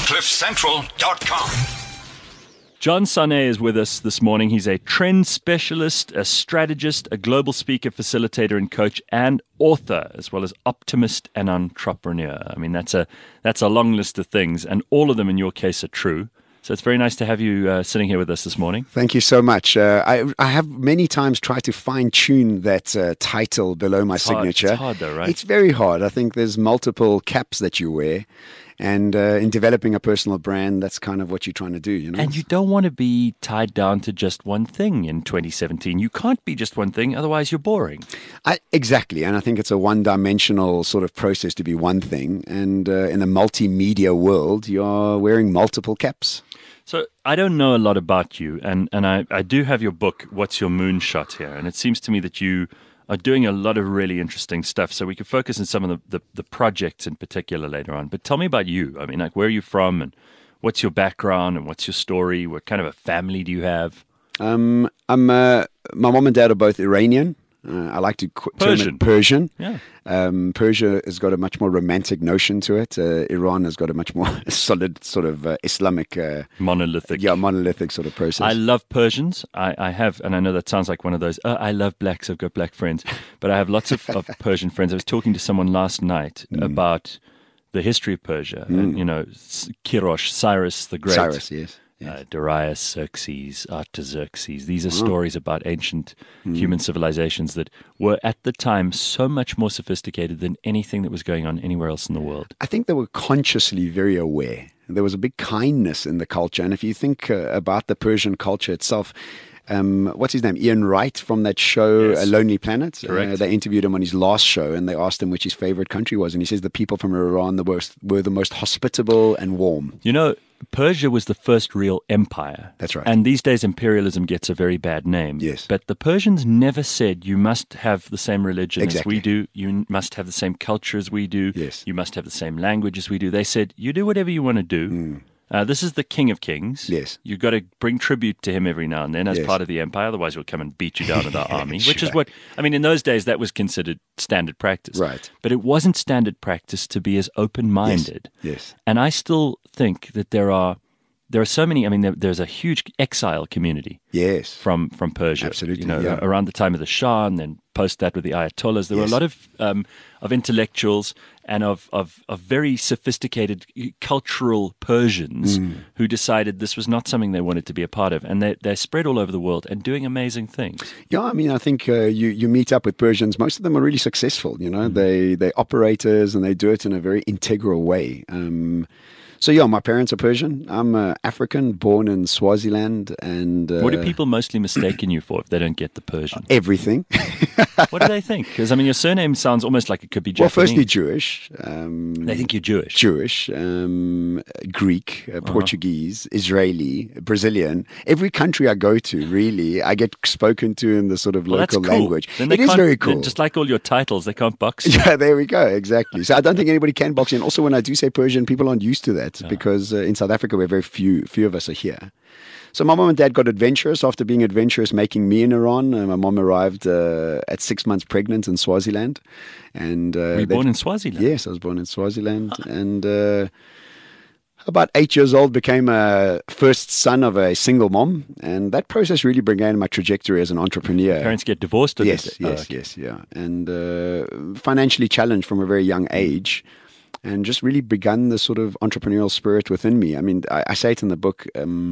CliffCentral.com. John Sané is with us this morning. He's a trend specialist, a strategist, a global speaker, facilitator and coach, and author, as well as optimist and entrepreneur. I mean, that's a long list of things, and all of them in your case are true. So it's very nice to have you sitting here with us this morning. Thank you so much. I have many times tried to fine-tune that title below my signature. It's hard though, right? It's very hard. I think there's multiple caps that you wear. And in developing a personal brand, that's kind of what you're trying to do, you know. And you don't want to be tied down to just one thing in 2017. You can't be just one thing, otherwise you're boring. Exactly. And I think it's a one-dimensional sort of process to be one thing. And in the multimedia world, you're wearing multiple caps. So I don't know a lot about you, and I do have your book, What's Your Moonshot, here. And it seems to me that you are doing a lot of really interesting stuff. So we could focus on some of the projects in particular later on. But tell me about you. I mean, like, where are you from, and what's your background, and what's your story? What kind of a family do you have? My mom and dad are both Iranian. I like to term it Persian. Yeah. Persia has got a much more romantic notion to it. Iran has got a much more solid sort of Islamic... monolithic. Yeah, monolithic sort of process. I love Persians. I have, and I know that sounds like one of those, I love blacks, I've got black friends. But I have lots of Persian friends. I was talking to someone last night about the history of Persia. And, you know, Kirosh, Cyrus the Great. Cyrus, yes. Darius, Xerxes, Artaxerxes. These are stories about ancient human civilizations that were at the time so much more sophisticated than anything that was going on anywhere else in the world. I think they were consciously very aware. There was a big kindness in the culture. And if you think about the Persian culture itself, what's his name? Ian Wright from that show, Yes. A Lonely Planet. Correct. They interviewed him on his last show, and they asked him which his favorite country was. And he says the people from Iran were the most hospitable and warm. You know, Persia was the first real empire. That's right. And these days imperialism gets a very bad name. Yes. But the Persians never said you must have the same religion Exactly. as we do. You must have the same culture as we do. Yes. You must have the same language as we do. They said, you do whatever you want to do. This is the King of Kings. Yes. You've got to bring tribute to him every now and then as Yes. part of the empire. Otherwise, we'll come and beat you down with our army, which is Sure. what, I mean, in those days, that was considered standard practice. Right. But it wasn't standard practice to be as open-minded. Yes. And I still think that there are so many, I mean, there's a huge exile community Yes. from Persia. Absolutely, You know, yeah. around the time of the Shah, and then post that with the Ayatollahs. There were a Yes. lot of intellectuals and of very sophisticated cultural Persians who decided this was not something they wanted to be a part of. And they're spread all over the world and doing amazing things. Yeah, I mean, I think you meet up with Persians. Most of them are really successful. You know, they're operators, and they do it in a very integral way. So yeah, my parents are Persian. I'm African, born in Swaziland, and What do people mostly mistaken you for if they don't get the Persian? everything. What do they think? Because, I mean, your surname sounds almost like it could be Well, Japanese. firstly, Jewish. They think you're Jewish. Jewish, Greek, Portuguese, Israeli, Brazilian. Every country I go to, really, I get spoken to in the sort of Well, local that's cool. language. Then It is very cool. then just like all your titles, they can't box you. Yeah, there we go. Exactly. So I don't think anybody can box in. Also, when I do say Persian, people aren't used to that because in South Africa, we're very few of us are here. So my mom and dad got adventurous after being adventurous, making me in Iran. My mom arrived at 6 months pregnant in Swaziland. And Were you born in Swaziland? Yes, I was born in Swaziland. And about 8 years old, became a first son of a single mom. And that process really began my trajectory as an entrepreneur. Parents get divorced? Or Yes, did they? yes, Oh, okay. yes, yeah. And financially challenged from a very young age, and just really begun the sort of entrepreneurial spirit within me. I mean, I say it in the book.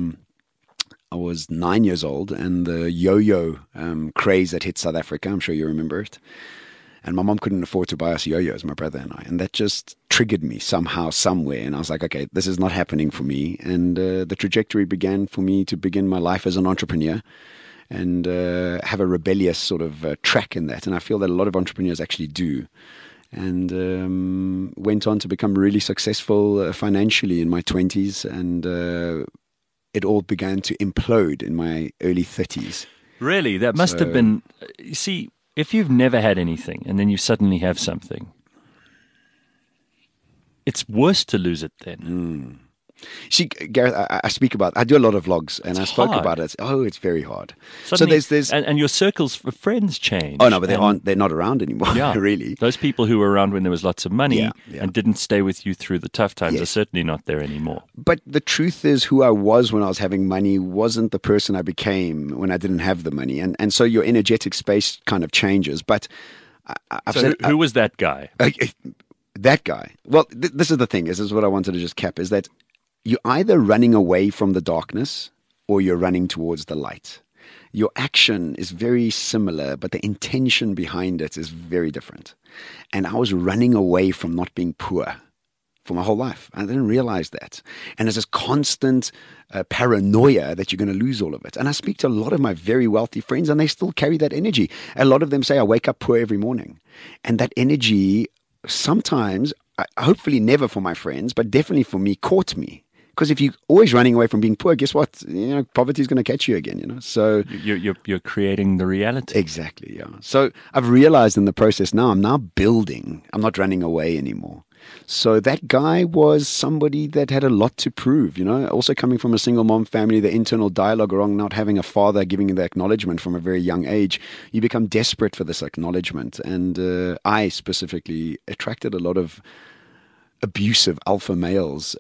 I was 9 years old, and the yo-yo craze that hit South Africa, I'm sure you remember it. And my mom couldn't afford to buy us yo-yos, my brother and I. And that just triggered me somehow, somewhere. And I was like, okay, this is not happening for me. And the trajectory began for me to begin my life as an entrepreneur and have a rebellious sort of track in that. And I feel that a lot of entrepreneurs actually do. And went on to become really successful financially in my 20s. And it all began to implode in my early 30s. Really? That must have been... You see, if you've never had anything and then you suddenly have something, it's worse to lose it then. See, Gareth, I speak about, I do a lot of vlogs, and I spoke hard. about it. Oh, it's very hard. Suddenly, so there's and your circles of friends change. oh no, but they're not around anymore. Yeah, really. Those people who were around when there was lots of money Yeah. and didn't stay with you through the tough times are Yes. certainly not there anymore. But the truth is, who I was when I was having money wasn't the person I became when I didn't have the money, and so your energetic space kind of changes. But I've So said who was that guy? that guy. Well, this is the thing. This is what I wanted to just cap: is that you're either running away from the darkness or you're running towards the light. Your action is very similar, but the intention behind it is very different. And I was running away from not being poor for my whole life. I didn't realize that. And there's this constant paranoia that you're going to lose all of it. And I speak to a lot of my very wealthy friends, and they still carry that energy. A lot of them say, I wake up poor every morning. And that energy sometimes, hopefully never for my friends, but definitely for me, caught me. Because if you're always running away from being poor, guess what? Poverty is going to catch you again. So You're creating the reality. exactly, yeah. So I've realized in the process now, I'm now building. I'm not running away anymore. So that guy was somebody that had a lot to prove. Also coming from a single mom family, the internal dialogue around not having a father giving you the acknowledgement from a very young age, you become desperate for this acknowledgement. And I specifically attracted a lot of abusive alpha males.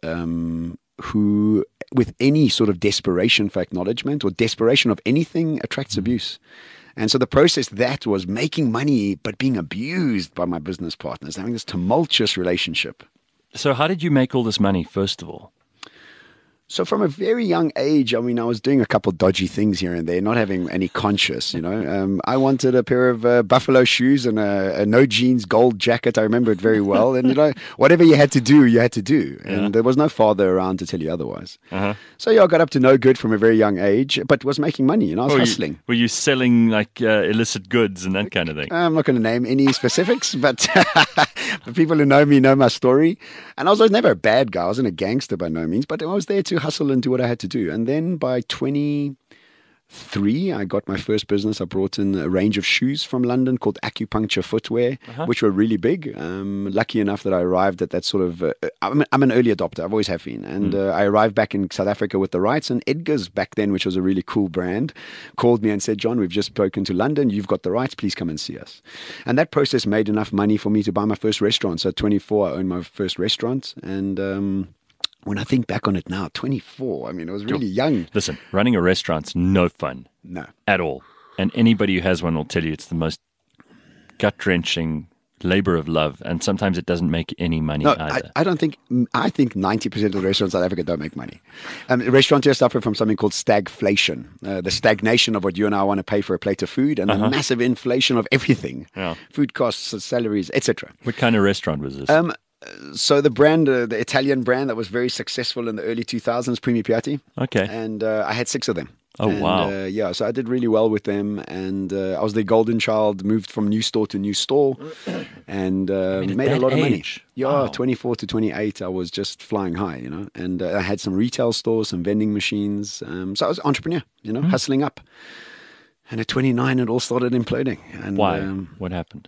Who, with any sort of desperation for acknowledgement or desperation of anything, attracts abuse. And so the process that was making money, but being abused by my business partners, having this tumultuous relationship. So how did you make all this money, first of all? So from a very young age, I was doing a couple dodgy things here and there, not having any conscious, I wanted a pair of buffalo shoes and a no jeans gold jacket. I remember it very well. And, whatever you had to do, you had to do. And there was no father around to tell you otherwise. So, I got up to no good from a very young age, but was making money. I was hustling. Were you selling like illicit goods and that kind of thing? I'm not going to name any specifics, but the people who know me know my story. And I was never a bad guy. I wasn't a gangster by no means, but I was there to hustle and do what I had to do. And then by 23, I got my first business. I brought in a range of shoes from London called Acupuncture Footwear, which were really big. Lucky enough that I arrived at that sort of... I'm an early adopter. I've always have been. And I arrived back in South Africa with the rights. And Edgar's back then, which was a really cool brand, called me and said, John, we've just spoken to London. You've got the rights. Please come and see us. And that process made enough money for me to buy my first restaurant. So at 24, I owned my first restaurant. And... when I think back on it now, 24, it was really young. Listen, running a restaurant's no fun. No. At all. And anybody who has one will tell you it's the most gut-wrenching labor of love, and sometimes it doesn't make any money either. I think 90% of the restaurants in South Africa don't make money. Restaurateurs suffer from something called stagflation, the stagnation of what you and I want to pay for a plate of food, and the massive inflation of everything, food costs, salaries, etc. What kind of restaurant was this? So the brand, the Italian brand that was very successful in the early 2000s, Primi Piatti. Okay. And I had 6 of them. Oh, wow. So I did really well with them. And I was the golden child, moved from new store to new store, and made a lot of money. Yeah, wow. 24 to 28, I was just flying high, And I had some retail stores, some vending machines. So I was an entrepreneur, hustling up. And at 29, it all started imploding. And, why? What happened?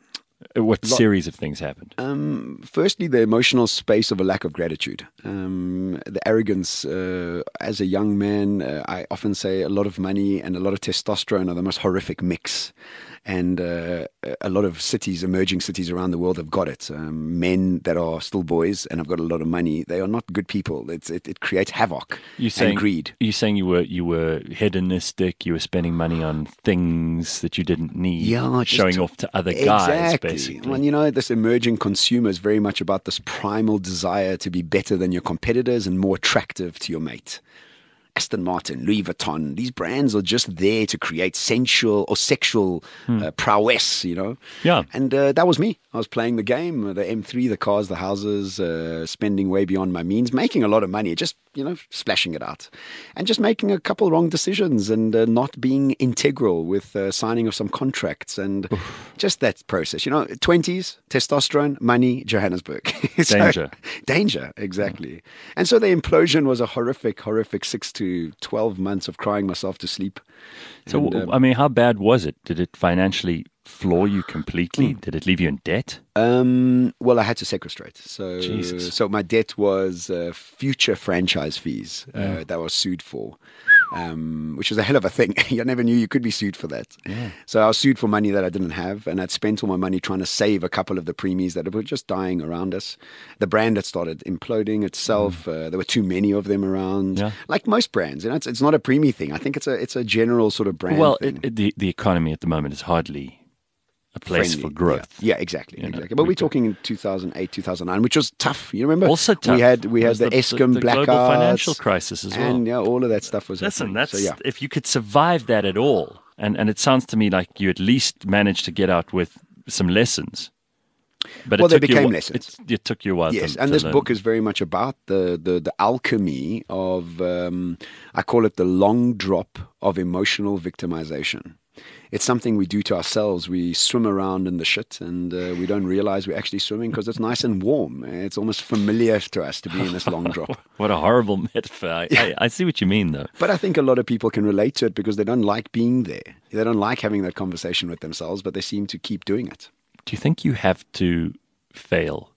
What series of things happened? Firstly, the emotional space of a lack of gratitude. The arrogance. As a young man, I often say a lot of money and a lot of testosterone are the most horrific mix. And a lot of cities, emerging cities around the world have got it. Men that are still boys and have got a lot of money, they are not good people. It creates havoc and greed. You're saying you were hedonistic, you were spending money on things that you didn't need, showing off to other guys, basically. Well, this emerging consumer is very much about this primal desire to be better than your competitors and more attractive to your mate. Aston Martin, Louis Vuitton, these brands are just there to create sensual or sexual prowess, Yeah. And that was me. I was playing the game, the M3, the cars, the houses, spending way beyond my means, making a lot of money, just, splashing it out. And just making a couple wrong decisions and not being integral with signing of some contracts and just that process. 20s, testosterone, money, Johannesburg. Danger, exactly. Yeah. And so the implosion was a horrific 6 to 12 months of crying myself to sleep. So, how bad was it? Did it financially floor you completely? Did it leave you in debt? Well, I had to sequestrate. So, Jesus. so my debt was future franchise fees that I was sued for, which was a hell of a thing. I never knew you could be sued for that. Yeah. So I was sued for money that I didn't have, and I'd spent all my money trying to save a couple of the preemies that were just dying around us. The brand had started imploding itself. There were too many of them around. Yeah. Like most brands, it's not a preemie thing. I think it's a general sort of brand Well, thing. the economy at the moment is hardly a place Friendly. for growth. Yeah, exactly. You know, But we're talking in 2008, 2009, which was tough. You remember? Also tough. We had There's the Eskom the blackouts, global financial crisis as well. and all of that stuff was Listen, happening. that's if you could survive that at all, and it sounds to me like you at least managed to get out with some lessons. But Well, it they took you became lessons. It took you a while. Yes, to and this learn. book is very much about the alchemy of I call it the long drop of emotional victimization. It's something we do to ourselves. We swim around in the shit, and we don't realize we're actually swimming because it's nice and warm. It's almost familiar to us to be in this long drop. What a horrible metaphor. I see what you mean, though. But I think a lot of people can relate to it because they don't like being there. They don't like having that conversation with themselves, but they seem to keep doing it. Do you think you have to fail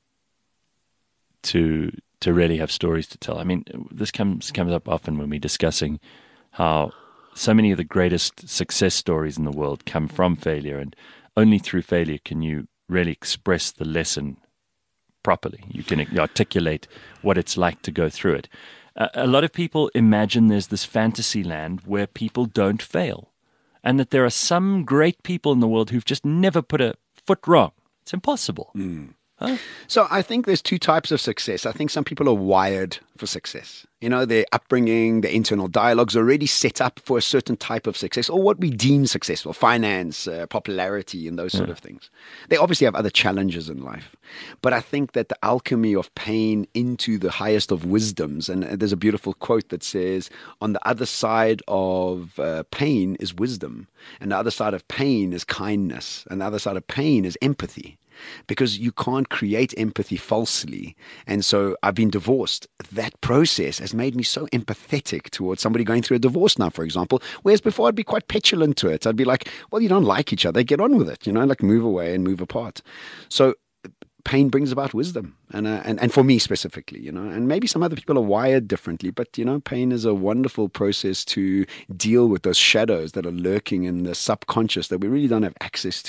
to really have stories to tell? I mean, this comes up often when we're discussing how so many of the greatest success stories in the world come from failure, and only through failure can you really express the lesson properly. You can articulate what it's like to go through it. A lot of people imagine there's this fantasy land where people don't fail, and that there are some great people in the world who've just never put a foot wrong. It's impossible. Huh? So I think there's two types of success. I think some people are wired for success. You know, their upbringing, their internal dialogues already set up for a certain type of success, or what we deem successful, finance, popularity, and those sort of things. They obviously have other challenges in life. But I think that the alchemy of pain into the highest of wisdoms, and there's a beautiful quote that says, on the other side of pain is wisdom, and the other side of pain is kindness, and the other side of pain is empathy. Because you can't create empathy falsely. And so I've been divorced. That process has made me so empathetic towards somebody going through a divorce now, for example. Whereas before I'd be quite petulant to it. I'd be like, well, you don't like each other. Get on with it. Like move away and move apart. So pain brings about wisdom. And for me specifically, and maybe some other people are wired differently, but, pain is a wonderful process to deal with those shadows that are lurking in the subconscious that we really don't have access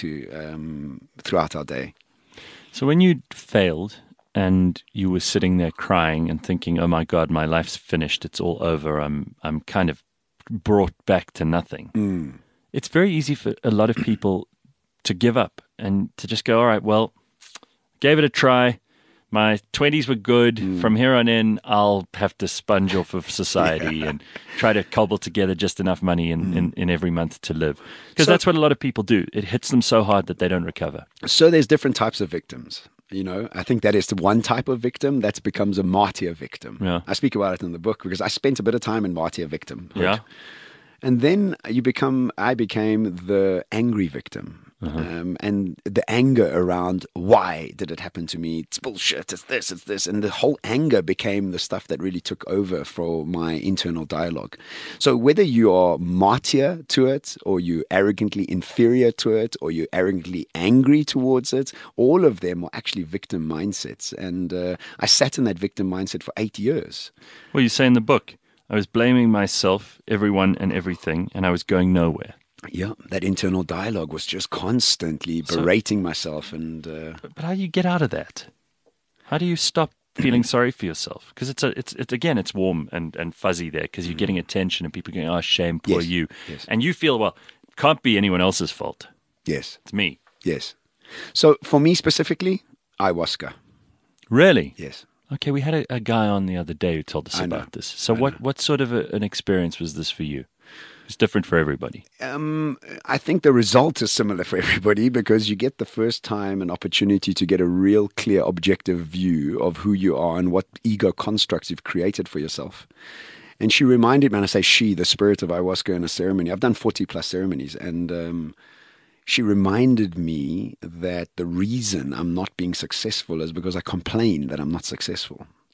to throughout our day. So when you failed and you were sitting there crying and thinking, oh my God, my life's finished, it's all over, I'm kind of brought back to nothing. It's very easy for a lot of people to give up and to just go, all right, well, gave it a try. My 20s were good. From here on in, I'll have to sponge off of society and try to cobble together just enough money in every month to live. Because that's what a lot of people do. It hits them so hard that they don't recover. So there's different types of victims. I think that is the one type of victim that becomes a martyr victim. Yeah. I speak about it in the book because I spent a bit of time in martyr victim. Yeah. And then I became the angry victim. And the anger around why did it happen to me? It's bullshit. It's this. And the whole anger became the stuff that really took over for my internal dialogue. So whether you are martyr to it, or you arrogantly inferior to it, or you're arrogantly angry towards it, all of them are actually victim mindsets. And I sat in that victim mindset for 8 years. Well, you say in the book, I was blaming myself, everyone and everything, and I was going nowhere. Yeah, that internal dialogue was just constantly berating myself. And But how do you get out of that? How do you stop feeling sorry for yourself? Because it's warm and fuzzy there because you're getting attention and people are going, oh, shame, poor Yes, you. yes. And you feel, well, it can't be anyone else's fault. yes, It's me. yes. So for me specifically, ayahuasca. Really? Yes. Okay, we had a guy on the other day who told us I know. about this. So what sort of an experience was this for you? It's different for everybody. I think the result is similar for everybody because you get the first time an opportunity to get a real clear objective view of who you are and what ego constructs you've created for yourself. And she reminded me, and I say she, the spirit of ayahuasca in a ceremony. I've done 40 plus ceremonies, and she reminded me that the reason I'm not being successful is because I complain that I'm not successful.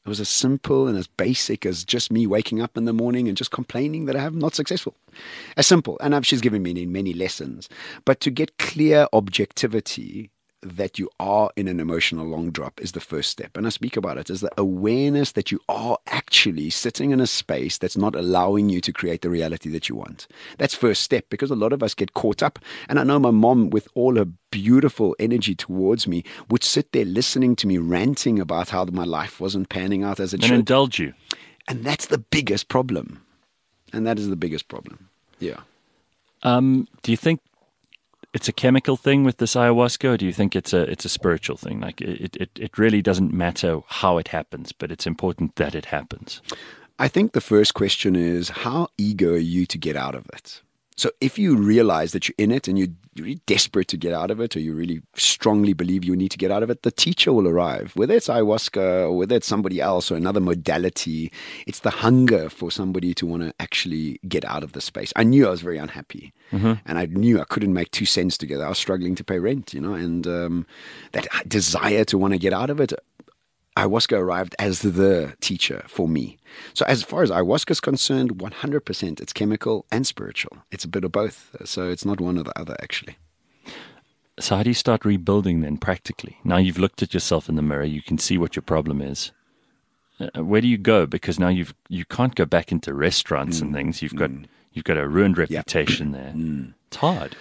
It was as simple and as basic as just me waking up in the morning and just complaining that I'm not successful. As simple. And she's given me many lessons. But to get clear objectivity that you are in an emotional long drop is the first step. And I speak about it as the awareness that you are actually sitting in a space that's not allowing you to create the reality that you want. That's first step, because a lot of us get caught up. And I know my mom, with all her beautiful energy towards me, would sit there listening to me ranting about how my life wasn't panning out as it should. And indulge you. And that's the biggest problem. And that is the biggest problem. Yeah. Do you think it's a chemical thing with this ayahuasca, or do you think it's a spiritual thing? Like it really doesn't matter how it happens, but it's important that it happens. I think the first question is, how eager are you to get out of it? So if you realize that you're in it and you're really desperate to get out of it, or you really strongly believe you need to get out of it, the teacher will arrive. Whether it's ayahuasca or whether it's somebody else or another modality, it's the hunger for somebody to want to actually get out of the space. I knew I was very unhappy, and I knew I couldn't make 2 cents together. I was struggling to pay rent, and that desire to want to get out of it, ayahuasca arrived as the teacher for me. So as far as ayahuasca is concerned, 100% it's chemical and spiritual. It's a bit of both. So it's not one or the other, actually. So how do you start rebuilding then practically? Now you've looked at yourself in the mirror, you can see what your problem is. Where do you go? Because now you can't go back into restaurants and things. You've got a ruined reputation there. It's hard.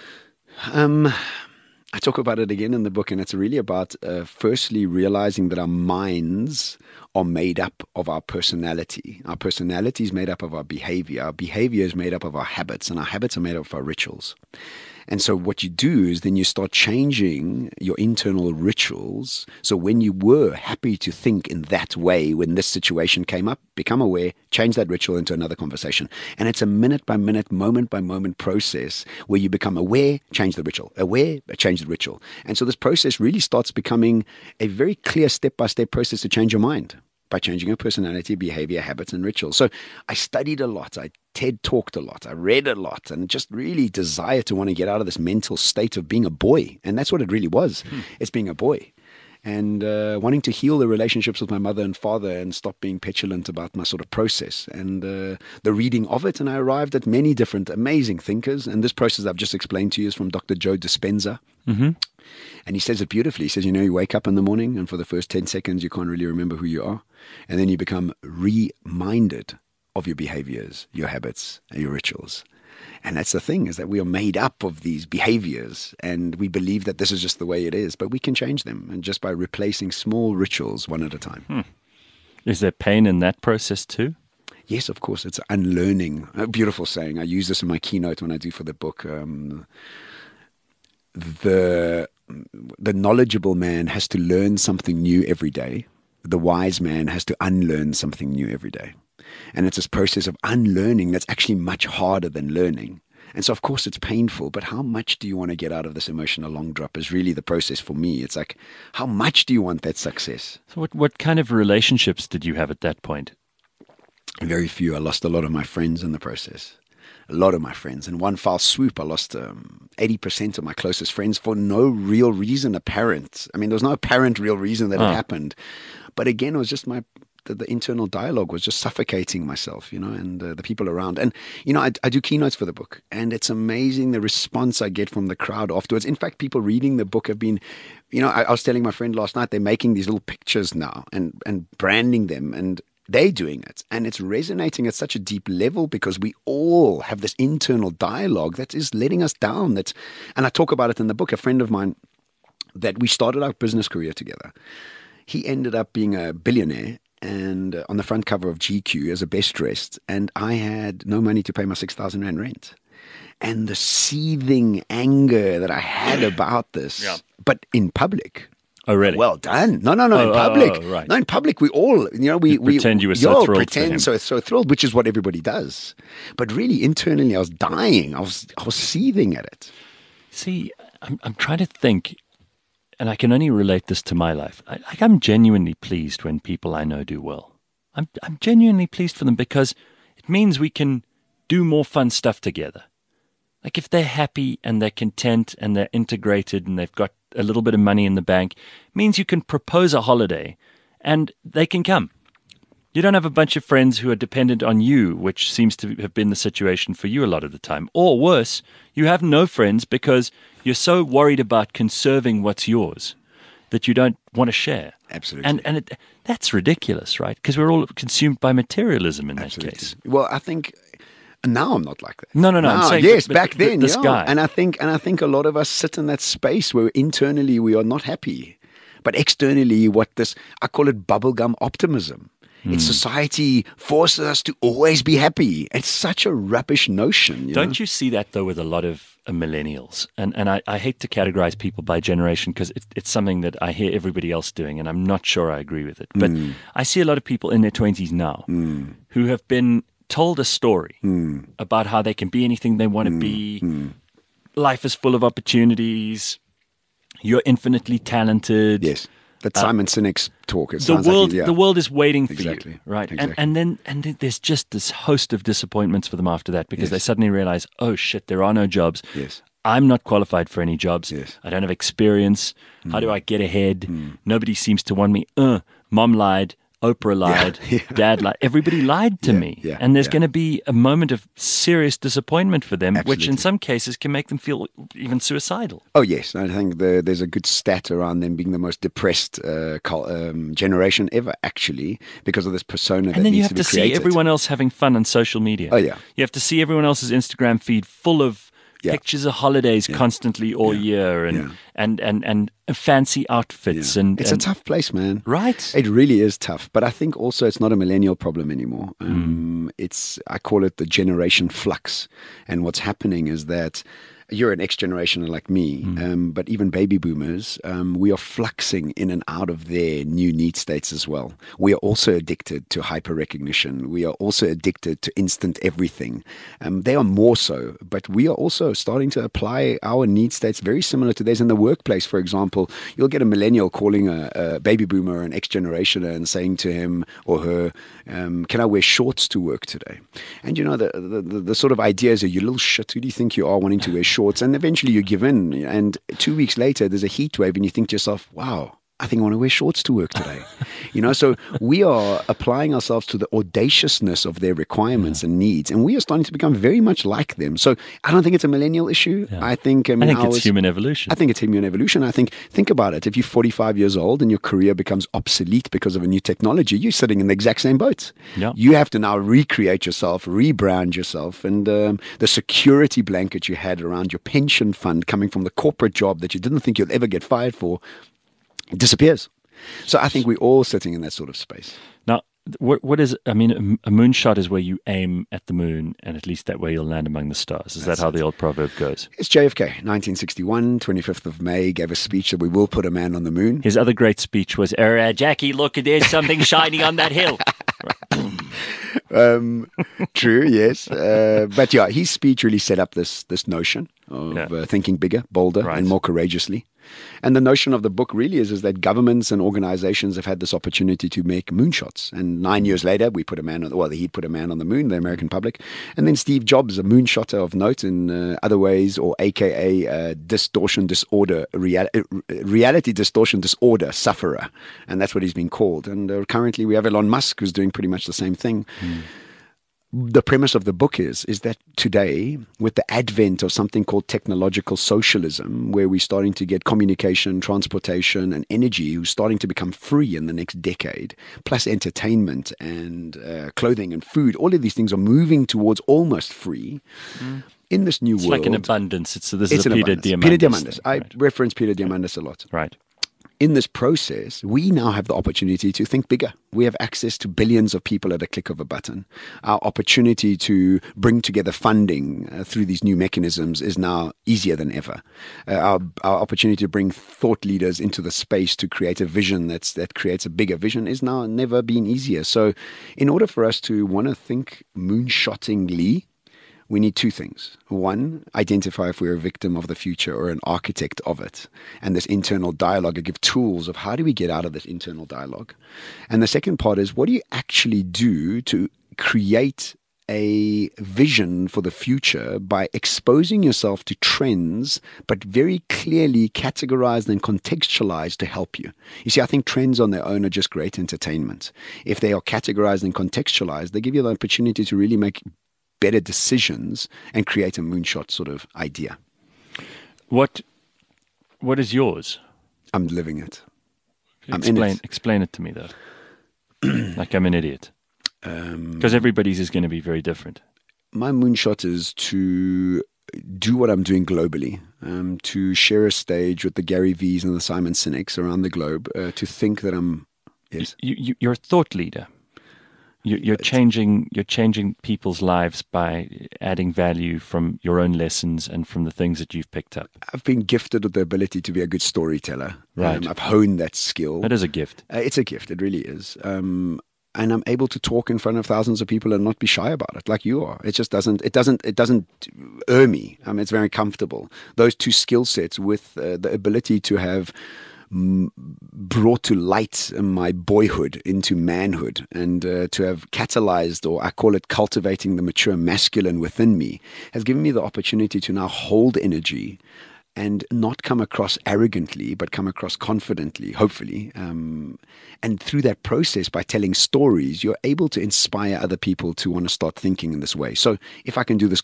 I talk about it again in the book, and it's really about firstly realizing that our minds are made up of our personality. Our personality is made up of our behavior. Our behavior is made up of our habits, and our habits are made up of our rituals. And so what you do is then you start changing your internal rituals. So when you were happy to think in that way, when this situation came up, become aware, change that ritual into another conversation. And it's a minute by minute, moment by moment process where you become aware, change the ritual, aware, change the ritual. And so this process really starts becoming a very clear step-by-step process to change your mind by changing your personality, behavior, habits, and rituals. So I studied a lot. I TED talked a lot. I read a lot, and just really desired to want to get out of this mental state of being a boy. And that's what it really was. It's being a boy. And wanting to heal the relationships with my mother and father and stop being petulant about my sort of process. And the reading of it, and I arrived at many different amazing thinkers. And this process I've just explained to you is from Dr. Joe Dispenza. And he says it beautifully. He says, you wake up in the morning, and for the first 10 seconds, you can't really remember who you are. And then you become reminded of your behaviors, your habits, and your rituals. And that's the thing, is that we are made up of these behaviors, and we believe that this is just the way it is, but we can change them, and just by replacing small rituals one at a time. Is there pain in that process too? Yes, of course. It's unlearning. A beautiful saying. I use this in my keynote when I do for the book. The knowledgeable man has to learn something new every day. The wise man has to unlearn something new every day. And it's this process of unlearning that's actually much harder than learning. And so, of course, it's painful, but how much do you want to get out of this emotional long drop is really the process for me. It's like, how much do you want that success? So what kind of relationships did you have at that point? Very few. I lost a lot of my friends in the process. A lot of my friends. In one foul swoop, I lost 80% of my closest friends for no real reason apparent. I mean, there was no apparent real reason that it happened. But again, it was just the internal dialogue was just suffocating myself, and the people around. And, I do keynotes for the book, and it's amazing the response I get from the crowd afterwards. In fact, people reading the book have been, I was telling my friend last night, they're making these little pictures now and branding them, and they're doing it. And it's resonating at such a deep level because we all have this internal dialogue that is letting us down. And I talk about it in the book. A friend of mine that we started our business career together, he ended up being a billionaire and on the front cover of GQ as a best dressed. And I had no money to pay my 6,000 Rand rent. And the seething anger that I had about this, but in public. Oh, really? Well done. No, in public. Right. No, in public, we all, we pretend you were so thrilled. Pretend so thrilled, which is what everybody does. But really, internally, I was dying. I was seething at it. See, I'm trying to think, and I can only relate this to my life. I'm genuinely pleased when people I know do well. I'm genuinely pleased for them because it means we can do more fun stuff together. Like if they're happy and they're content and they're integrated and they've got a little bit of money in the bank, means you can propose a holiday and they can come. You don't have a bunch of friends who are dependent on you, which seems to have been the situation for you a lot of the time. Or worse, you have no friends because you're so worried about conserving what's yours that you don't want to share. Absolutely. And that's ridiculous, right? Because we're all consumed by materialism in that Absolutely. case. Well, I think now I'm not like that. No. I'm Now, saying yes, but back then, this yeah. guy. And I think a lot of us sit in that space where internally we are not happy, but externally, I call it bubblegum optimism. It's society forces us to always be happy. It's such a rubbish notion. Don't you see that, though, with a lot of millennials? And I hate to categorize people by generation because it's something that I hear everybody else doing, and I'm not sure I agree with it. But I see a lot of people in their 20s now who have been told a story about how they can be anything they want to be. Life is full of opportunities. You're infinitely talented. Yes. That Simon Sinek's talk. It The sounds world, like, yeah. the world is waiting for Exactly. you, right? Exactly. And then there's just this host of disappointments for them after that because Yes. they suddenly realize, oh shit, there are no jobs. Yes. I'm not qualified for any jobs. Yes. I don't have experience. How do I get ahead? Nobody seems to want me. Mom lied. Oprah lied. Yeah. Dad lied. Everybody lied to me. yeah, and there's yeah. going to be a moment of serious disappointment for them, which in Absolutely. some cases can make them feel even suicidal. Oh, yes. I think there's a good stat around them being the most depressed generation ever, actually, because of this persona that And then you needs have to to be see created. everyone else having fun on social media. Oh, yeah. You have to see everyone else's Instagram feed full of Yeah. pictures of holidays constantly all year and fancy outfits. Yeah. And It's a tough place, man. Right. It really is tough. But I think also it's not a millennial problem anymore. Mm. I call it the generation flux. And what's happening is that you're an X-generationer like me, but even baby boomers, we are fluxing in and out of their new need states as well. We are also addicted to hyper recognition. We are also addicted to instant everything. They are more so, but we are also starting to apply our need states very similar to theirs in the workplace. For example, you'll get a millennial calling a baby boomer an X-generationer and saying to him or her, can I wear shorts to work today? And you know, the sort of idea is, you little shit, who do you think you are wanting to wear shorts? And eventually you give in. And 2 weeks later, there's a heat wave and you think to yourself, wow, I think I want to wear shorts to work today. So we are applying ourselves to the audaciousness of their requirements and needs. And we are starting to become very much like them. So I don't think it's a millennial issue. Yeah. I think, it's human evolution. I think it's human evolution. Think about it. If you're 45 years old and your career becomes obsolete because of a new technology, you're sitting in the exact same boat. Yeah. You have to now recreate yourself, rebrand yourself. And the security blanket you had around your pension fund coming from the corporate job that you didn't think you'd ever get fired for, it disappears. So I think we're all sitting in that sort of space. Now, what is, a moonshot is where you aim at the moon and at least that way you'll land among the stars. Is that how the old proverb goes? It's JFK, 1961, 25th of May, gave a speech that we will put a man on the moon. His other great speech was, Jackie, look, there's something shining on that hill. True, yes. But yeah, his speech really set up this notion of thinking bigger, bolder, and more courageously. And the notion of the book really is that governments and organizations have had this opportunity to make moonshots. And 9 years later, he put a man on the moon, the American public. And then Steve Jobs, a moonshotter of note in other ways, or AKA reality distortion disorder sufferer. And that's what he's been called. And currently we have Elon Musk, who's doing pretty much the same thing. The premise of the book is that today, with the advent of something called technological socialism, where we're starting to get communication, transportation, and energy who's starting to become free in the next decade, plus entertainment and clothing and food, all of these things are moving towards almost free. In this new world. It's like an abundance. This is an Peter abundance. Diamandis. Peter Diamandis. Thing, I right. reference Peter Diamandis a lot. Right. In this process, we now have the opportunity to think bigger. We have access to billions of people at a click of a button. Our opportunity to bring together funding through these new mechanisms is now easier than ever. Our opportunity to bring thought leaders into the space to create a vision that creates a bigger vision is now never been easier. So in order for us to want to think moonshottingly, we need two things. One, identify if we're a victim of the future or an architect of it. And this internal dialogue, and give tools of how do we get out of this internal dialogue. And the second part is, what do you actually do to create a vision for the future by exposing yourself to trends, but very clearly categorized and contextualized to help you. You see, I think trends on their own are just great entertainment. If they are categorized and contextualized, they give you the opportunity to really make better decisions and create a moonshot sort of idea. What is yours? I'm living it. I'm in it. Explain it to me, though. Like I'm an idiot. Because everybody's is going to be very different. My moonshot is to do what I'm doing globally, to share a stage with the Gary V's and the Simon Sineks around the globe, to think that I'm, yes. You're a thought leader. You're changing people's lives by adding value from your own lessons and from the things that you've picked up. I've been gifted with the ability to be a good storyteller. Right. I've honed that skill. That is a gift. It's a gift. It really is. And I'm able to talk in front of thousands of people and not be shy about it, like you are. It just doesn't me. It's very comfortable. Those two skill sets with the ability to have brought to light my boyhood into manhood and to have catalyzed, or I call it cultivating the mature masculine within me, has given me the opportunity to now hold energy and not come across arrogantly, but come across confidently, hopefully. And through that process, by telling stories, you're able to inspire other people to want to start thinking in this way. So if I can do this,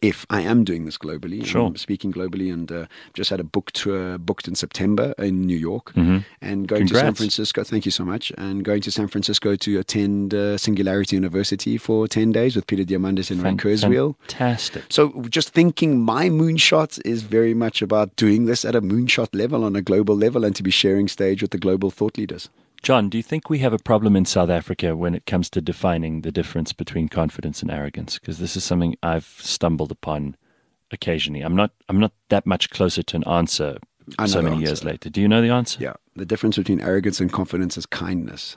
I am doing this globally. Sure. I'm speaking globally, and just had a book tour booked in September in New York, and going to San Francisco. Thank you so much. And going to San Francisco to attend Singularity University for 10 days with Peter Diamandis and Ray Kurzweil. Fantastic. So just thinking my moonshot is very much about doing this at a moonshot level, on a global level, and to be sharing stage with the global thought leaders. John, do you think we have a problem in South Africa when it comes to defining the difference between confidence and arrogance? Because this is something I've stumbled upon occasionally. I'm not that much closer to an answer so many years later. Do you know the answer? Yeah. The difference between arrogance and confidence is kindness.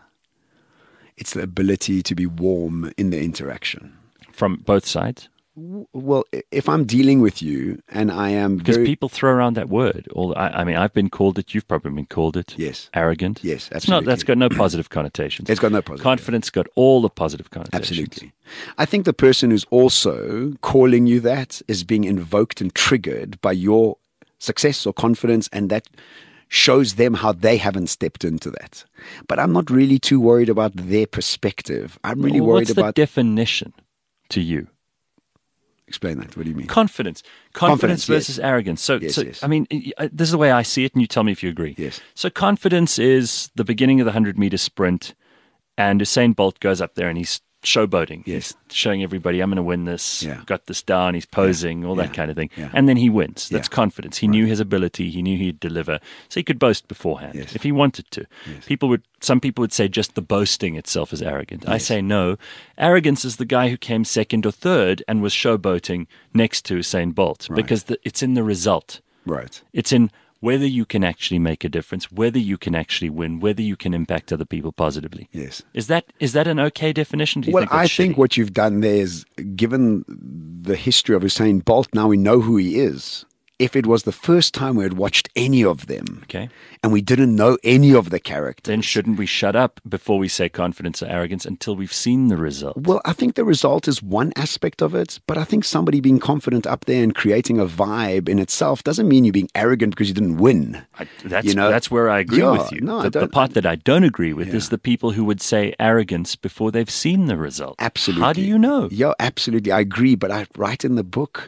It's the ability to be warm in the interaction. From both sides? Well, if I'm dealing with you and I am because people throw around that word. I mean, I've been called it. You've probably been called it. Yes. Arrogant. Yes, absolutely. That's got no positive connotations. It's got no positive. Confidence got all the positive connotations. Absolutely. I think the person who's also calling you that is being invoked and triggered by your success or confidence, and that shows them how they haven't stepped into that. But I'm not really too worried about their perspective. I'm really worried about... What's the definition to you? Explain that. What do you mean? Confidence versus arrogance. So, I mean, this is the way I see it, and you tell me if you agree. Yes. So confidence is the beginning of the 100-meter sprint, and Usain Bolt goes up there and he's showboating. Yes. He's showing everybody, I'm going to win this. Yeah. Got this down. He's posing, all that kind of thing. Yeah. And then he wins. That's confidence. He Right. knew his ability. He knew he'd deliver. So he could boast beforehand if he wanted to. Yes. Some people would say just the boasting itself is arrogant. I say no. Arrogance is the guy who came second or third and was showboating next to Usain Bolt, because it's in the result. Right. It's in whether you can actually make a difference, whether you can actually win, whether you can impact other people positively. Yes. Is that an okay definition? Do you think I that's think shitty? what you've done there is, given the history of Usain Bolt, now we know who he is. If it was the first time we had watched any of them, and we didn't know any of the characters, then shouldn't we shut up before we say confidence or arrogance until we've seen the result? Well, I think the result is one aspect of it, but I think somebody being confident up there and creating a vibe in itself doesn't mean you're being arrogant because you didn't win. That's where I agree with you. No, the part that I don't agree with is the people who would say arrogance before they've seen the result. Absolutely. How do you know? Yeah, absolutely. I agree, but I write in the book,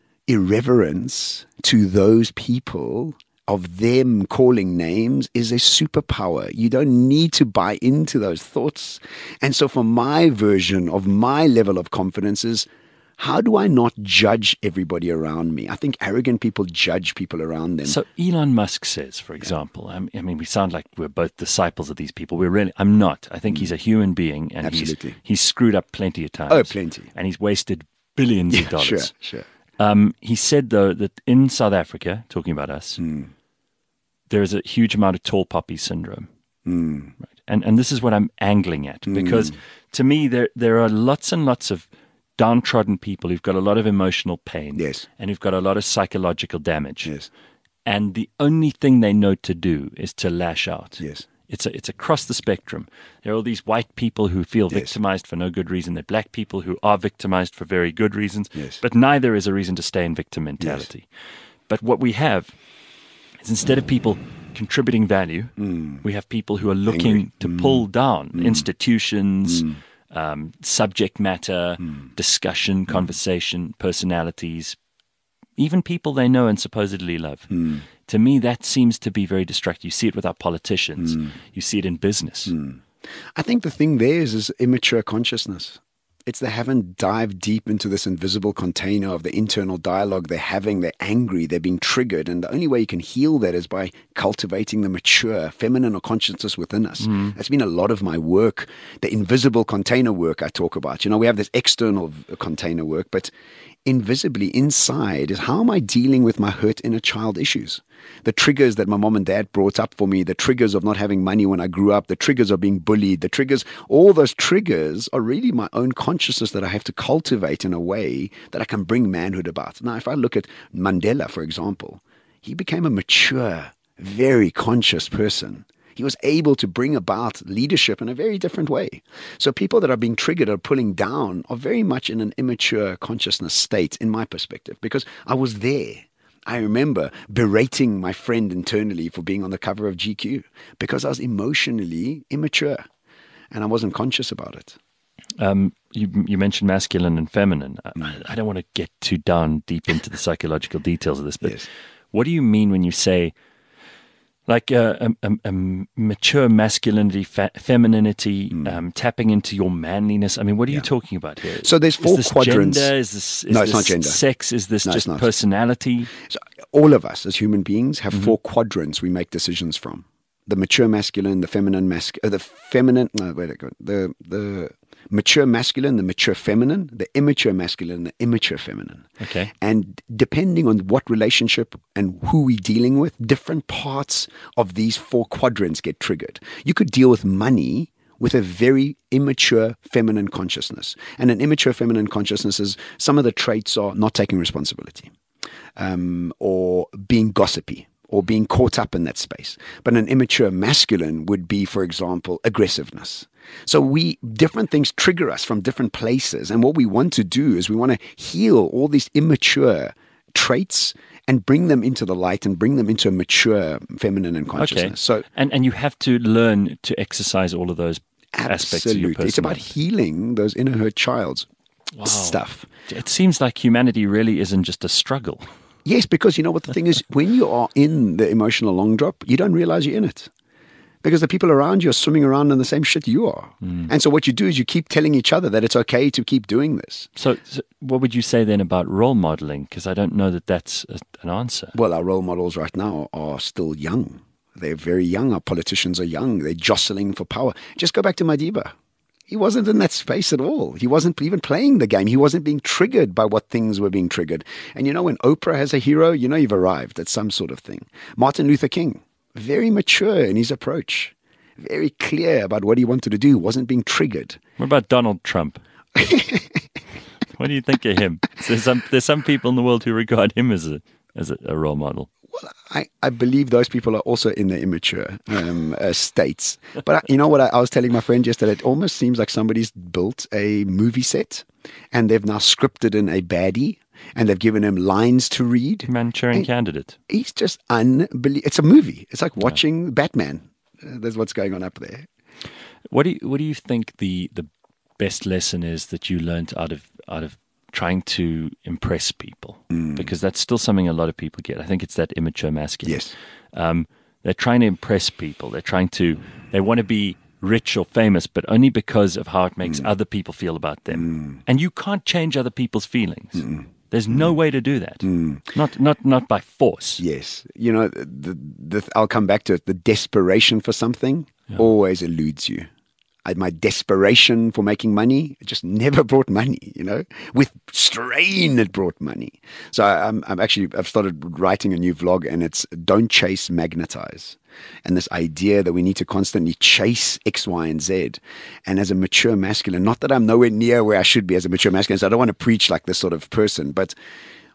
irreverence to those people of them calling names is a superpower. You don't need to buy into those thoughts. And so for my version of my level of confidence is, how do I not judge everybody around me? I think arrogant people judge people around them. So Elon Musk says, for example, I mean, we sound like we're both disciples of these people. I'm not. I think he's a human being, and he's screwed up plenty of times. Oh, plenty. And he's wasted billions of dollars. Sure. He said, though, that in South Africa, talking about us, there is a huge amount of tall poppy syndrome. Right? And this is what I'm angling at, because to me, there are lots and lots of downtrodden people who've got a lot of emotional pain, and who've got a lot of psychological damage. Yes. And the only thing they know to do is to lash out. Yes. it's across the spectrum. There are all these white people who feel victimized for no good reason. There are black people who are victimized for very good reasons. Yes. But neither is a reason to stay in victim mentality. But what we have is, instead of people contributing value, we have people who are looking to pull down institutions, subject matter, discussion, conversation, personalities, even people they know and supposedly love. To me, that seems to be very destructive. You see it with our politicians. You see it in business. I think the thing there is immature consciousness. It's they haven't dived deep into this invisible container of the internal dialogue they're having. They're angry. They're being triggered. And the only way you can heal that is by cultivating the mature feminine consciousness within us. That's been a lot of my work, the invisible container work I talk about. You know, we have this external container work, but invisibly inside is, how am I dealing with my hurt inner child issues? The triggers that my mom and dad brought up for me, the triggers of not having money when I grew up, the triggers of being bullied, the triggers, all those triggers are really my own consciousness that I have to cultivate in a way that I can bring manhood about. Now, if I look at Mandela, for example, he became a mature, very conscious person. He was able to bring about leadership in a very different way. So people that are being triggered or pulling down are very much in an immature consciousness state, in my perspective, because I was there. I remember berating my friend internally for being on the cover of GQ because I was emotionally immature and I wasn't conscious about it. You mentioned masculine and feminine. I don't want to get too deep into the psychological details of this, but what do you mean when you say, like a mature masculinity, femininity, tapping into your manliness? I mean, what are you talking about here? So there's four quadrants. Gender? Is it's this not gender. Sex? Is this just personality? So all of us as human beings have four quadrants we make decisions from: the mature masculine, the feminine the mature masculine, the mature feminine, the immature masculine, the immature feminine. Okay. And depending on what relationship and who we're dealing with, different parts of these four quadrants get triggered. You could deal with money with a very immature feminine consciousness. And an immature feminine consciousness is, some of the traits are not taking responsibility, or being gossipy, or being caught up in that space. But an immature masculine would be, for example, aggressiveness. So different things trigger us from different places. And what we want to do is we want to heal all these immature traits and bring them into the light and bring them into a mature feminine and consciousness. Okay. So, and you have to learn to exercise all of those aspects of your personality. It's about healing those inner hurt child's stuff. It seems like humanity really isn't just a struggle. Yes, because you know what the thing is, when you are in the emotional long drop, you don't realize you're in it. Because the people around you are swimming around in the same shit you are. And so what you do is you keep telling each other that it's okay to keep doing this. So what would you say then about role modeling? Because I don't know that that's an answer. Well, our role models right now are still young. They're very young. Our politicians are young. They're jostling for power. Just go back to Madiba. He wasn't in that space at all. He wasn't even playing the game. He wasn't being triggered by what things were being triggered. And you know, when Oprah has a hero, you know you've arrived at some sort of thing. Martin Luther King, very mature in his approach, very clear about what he wanted to do, wasn't being triggered. What about Donald Trump? What do you think of him? There's some people in the world who regard him as a role model. Well, I believe those people are also in the immature states. But you know what I was telling my friend yesterday? It almost seems like somebody's built a movie set and they've now scripted in a baddie and they've given him lines to read. Manchurian Candidate. He's just unbelievable. It's a movie. It's like watching Batman. That's what's going on up there. What do you think the best lesson is that you learned out of trying to impress people? Because that's still something a lot of people get. I think it's that immature masculine. Yes. They're trying to impress people. They want to be rich or famous, but only because of how it makes other people feel about them. And you can't change other people's feelings. There's no way to do that. Not by force. Yes. You know, I'll come back to it. The desperation for something always eludes you. My desperation for making money, it just never brought money, you know. With strain, it brought money. So I've started writing a new vlog, and it's Don't Chase, Magnetize. And this idea that we need to constantly chase X, Y, and Z. And as a mature masculine, not that I'm nowhere near where I should be as a mature masculine, so I don't want to preach like this sort of person, but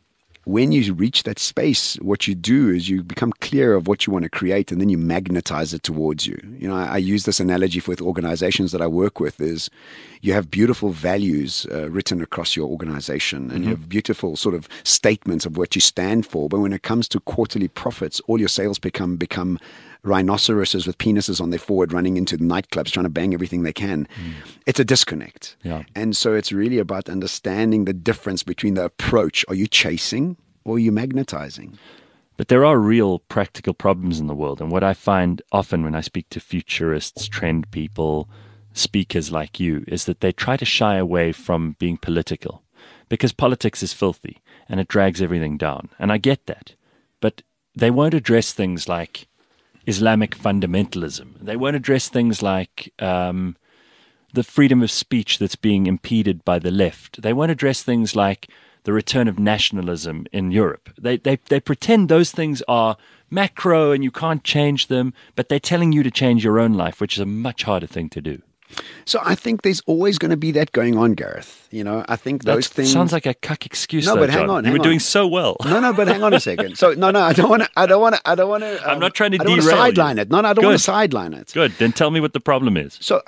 when you reach that space, what you do is you become clear of what you want to create, and then you magnetize it towards you. You know, I use this analogy with organizations that I work with is you have beautiful values written across your organization, and you have beautiful sort of statements of what you stand for. But when it comes to quarterly profits, all your sales become rhinoceroses with penises on their forehead running into nightclubs trying to bang everything they can. It's a disconnect. Yeah. And so it's really about understanding the difference between the approach. Are you chasing or are you magnetizing? But there are real practical problems in the world. And what I find often when I speak to futurists, trend people, speakers like you, is that they try to shy away from being political because politics is filthy and it drags everything down. And I get that. But they won't address things like Islamic fundamentalism. They won't address things like the freedom of speech that's being impeded by the left. They won't address things like the return of nationalism in Europe. They pretend those things are macro and you can't change them, but they're telling you to change your own life, which is a much harder thing to do. So I think there's always going to be that going on, Gareth. You know, I think those things sounds like a cuck excuse. No, though, but hang John. on. You hang were on. doing so well. No, but hang on a second. So no, I don't want to. I'm not trying to I don't want derail to sideline you. it. No, I don't want to sideline it. Good. Then tell me what the problem is. So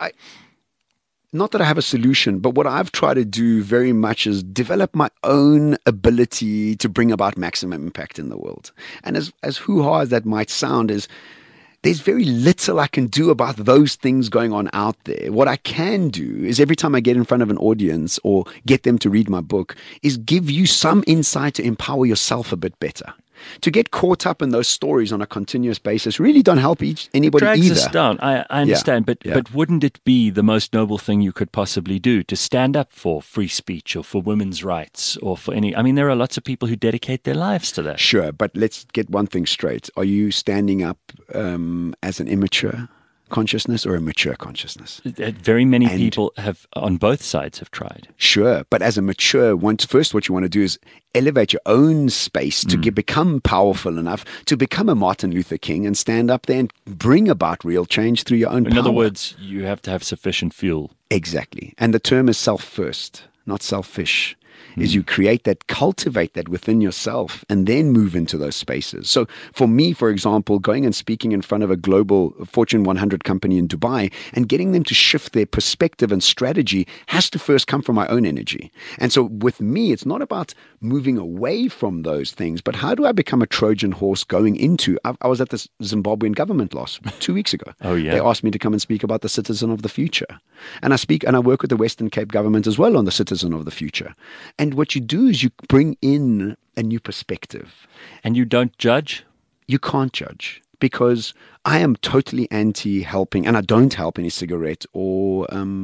not that I have a solution, but what I've tried to do very much is develop my own ability to bring about maximum impact in the world. And as hoo-ha as that might sound, is there's very little I can do about those things going on out there. What I can do is every time I get in front of an audience or get them to read my book is give you some insight to empower yourself a bit better. To get caught up in those stories on a continuous basis really don't help anybody drags either. us down. I understand, but wouldn't it be the most noble thing you could possibly do to stand up for free speech or for women's rights or for any? I mean, there are lots of people who dedicate their lives to that. Sure, but let's get one thing straight. Are you standing up as an immature consciousness or a mature consciousness? Very many people have, on both sides, have tried. Sure, but as a mature, first what you want to do is elevate your own space to become powerful enough to become a Martin Luther King and stand up there and bring about real change through your own power. In other words, you have to have sufficient fuel. Exactly. And the term is self first, not selfish. Is you create that, cultivate that within yourself, and then move into those spaces. So for me, for example, going and speaking in front of a global Fortune 100 company in Dubai and getting them to shift their perspective and strategy has to first come from my own energy. And so with me, it's not about moving away from those things, but how do I become a Trojan horse going into, I was at the Zimbabwean government 2 weeks ago. Oh, yeah. They asked me to come and speak about the citizen of the future. And I work with the Western Cape government as well on the citizen of the future. And what you do is you bring in a new perspective. And you don't judge? You can't judge because I am totally anti-helping, and I don't help any cigarette or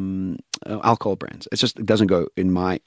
alcohol brands. It doesn't go in my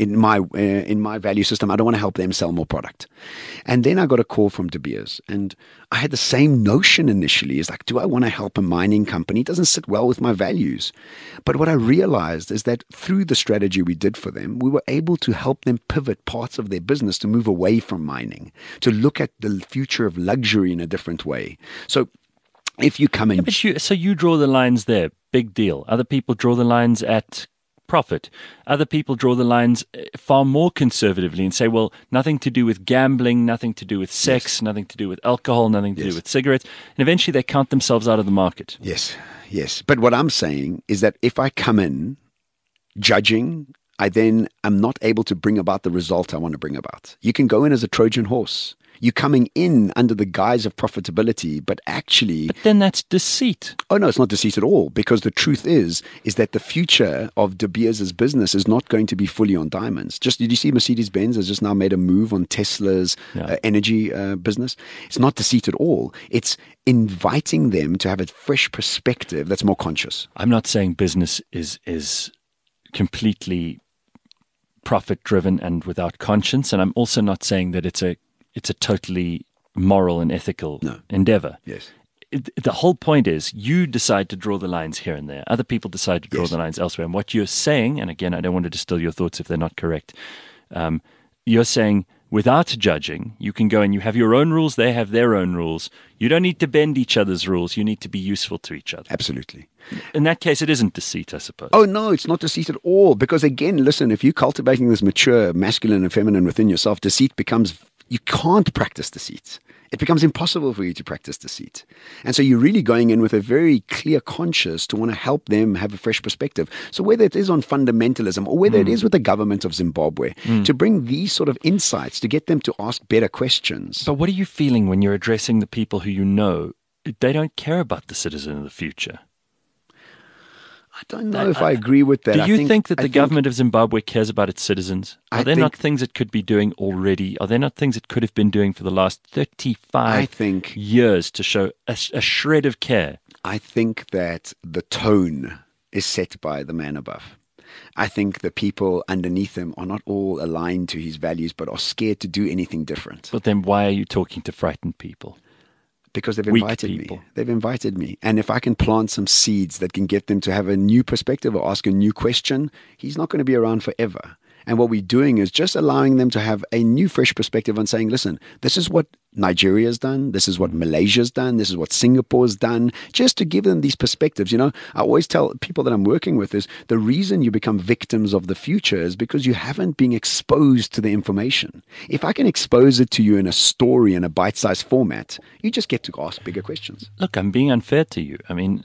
value system. I don't want to help them sell more product. And then I got a call from De Beers, and I had the same notion initially. It's like, do I want to help a mining company? It doesn't sit well with my values. But what I realized is that through the strategy we did for them, we were able to help them pivot parts of their business to move away from mining, to look at the future of luxury in a different way. So if you come in... So you draw the lines there, big deal. Other people draw the lines at profit. Other people draw the lines far more conservatively and say, well, nothing to do with gambling, nothing to do with sex, nothing to do with alcohol, nothing to do with cigarettes. And eventually they count themselves out of the market. Yes. But what I'm saying is that if I come in judging, I then am not able to bring about the result I want to bring about. You can go in as a Trojan horse. You're coming in under the guise of profitability, but actually... But then that's deceit. Oh, no, it's not deceit at all, because the truth is that the future of De Beers' business is not going to be fully on diamonds. Did you see Mercedes-Benz has just now made a move on Tesla's energy business? It's not deceit at all. It's inviting them to have a fresh perspective that's more conscious. I'm not saying business is completely profit-driven and without conscience, and I'm also not saying that it's a totally moral and ethical endeavor. Yes. The whole point is you decide to draw the lines here and there. Other people decide to draw the lines elsewhere. And what you're saying, and again, I don't want to distill your thoughts if they're not correct, you're saying without judging, you can go and you have your own rules, they have their own rules. You don't need to bend each other's rules. You need to be useful to each other. Absolutely. In that case, it isn't deceit, I suppose. Oh, no, it's not deceit at all. Because again, listen, if you're cultivating this mature masculine and feminine within yourself, deceit becomes you can't practice deceit. It becomes impossible for you to practice deceit. And so you're really going in with a very clear conscience to want to help them have a fresh perspective. So whether it is on fundamentalism or whether it is with the government of Zimbabwe, to bring these sort of insights, to get them to ask better questions. But what are you feeling when you're addressing the people who you know, they don't care about the citizen of the future? I don't know if I agree with that. Do you think that the government of Zimbabwe cares about its citizens? Are there not things it could be doing already? Are there not things it could have been doing for the last 35 years to show a shred of care? I think that the tone is set by the man above. I think the people underneath him are not all aligned to his values, but are scared to do anything different. But then why are you talking to frightened people? Because they've invited me. They've invited me. And if I can plant some seeds that can get them to have a new perspective or ask a new question, he's not going to be around forever. And what we're doing is just allowing them to have a new, fresh perspective on saying, listen, this is what Nigeria's done. This is what Malaysia's done. This is what Singapore's done. Just to give them these perspectives. You know, I always tell people that I'm working with is the reason you become victims of the future is because you haven't been exposed to the information. If I can expose it to you in a story, in a bite-sized format, you just get to ask bigger questions. Look, I'm being unfair to you. I mean,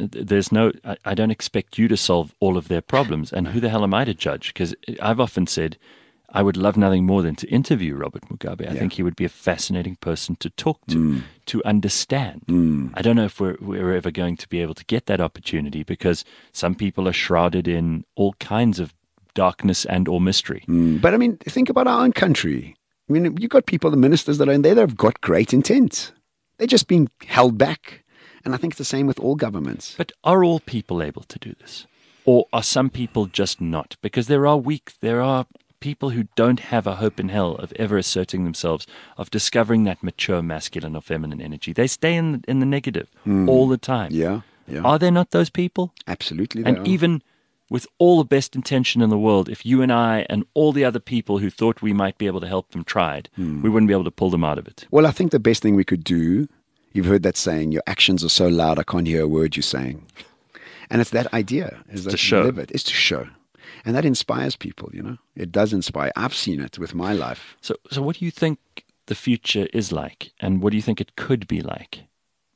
I don't expect you to solve all of their problems. And who the hell am I to judge? Because I've often said, I would love nothing more than to interview Robert Mugabe. I think he would be a fascinating person to talk to understand. I don't know if we're ever going to be able to get that opportunity because some people are shrouded in all kinds of darkness and or mystery. But I mean, think about our own country. I mean, you've got people, the ministers that are in there that have got great intent. They're just being held back. And I think it's the same with all governments. But are all people able to do this? Or are some people just not? Because there are people who don't have a hope in hell of ever asserting themselves, of discovering that mature masculine or feminine energy. They stay in the negative all the time. Yeah. Are there not those people? Absolutely. And even with all the best intention in the world, if you and I and all the other people who thought we might be able to help them tried, we wouldn't be able to pull them out of it. Well, I think the best thing we could do, you've heard that saying, your actions are so loud I can't hear a word you're saying. And it's that idea. Is to show. Live it. It's to show. And that inspires people, you know. It does inspire. I've seen it with my life. So what do you think the future is like? And what do you think it could be like?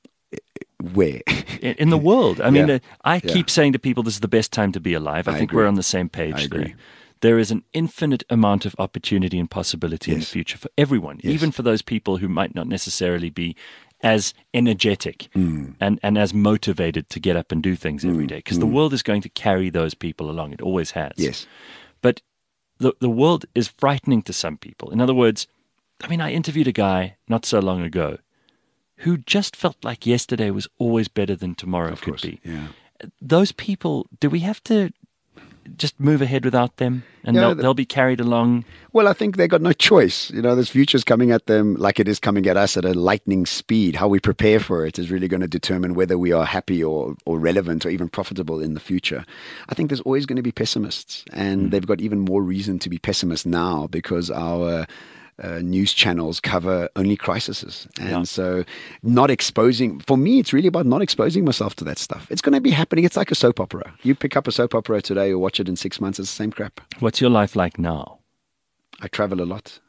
Where? In the world. I mean, I keep saying to people this is the best time to be alive. I think agree. We're on the same page I agree. there. There is an infinite amount of opportunity and possibility in the future for everyone, even for those people who might not necessarily be as energetic and as motivated to get up and do things every day. Because the world is going to carry those people along. It always has. Yes. But the world is frightening to some people. In other words, I mean, I interviewed a guy not so long ago who just felt like yesterday was always better than tomorrow could be. Yeah. Those people, do we have to just move ahead without them and they'll be carried along? Well, I think they got no choice. You know, this future's coming at them like it is coming at us at a lightning speed. How we prepare for it is really going to determine whether we are happy or relevant or even profitable in the future. I think there's always going to be pessimists, and they've got even more reason to be pessimists now because our news channels cover only crises. And so not exposing, for me, it's really about not exposing myself to that stuff. It's going to be happening. It's like a soap opera. You pick up a soap opera today or watch it in 6 months, it's the same crap. What's your life like now? I travel a lot.